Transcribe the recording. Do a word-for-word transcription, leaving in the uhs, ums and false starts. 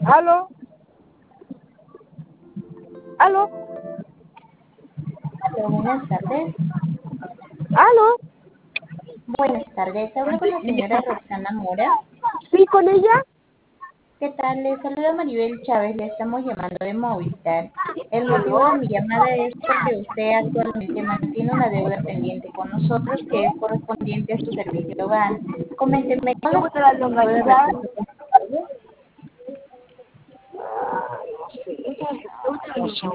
¿Aló? ¿Aló? Hola, buenas tardes. ¿Aló? Buenas tardes. Hablo con la señora Roxana Mora. ¿Sí, con ella? ¿Qué tal? Le saluda Maribel Chávez. Le estamos llamando de Movistar. El motivo de mi llamada es porque usted actualmente mantiene una deuda pendiente con nosotros que es correspondiente a su servicio de hogar. Coménteme, ¿Te ¿cuál gusta la es el longaniza? recurso con su pago?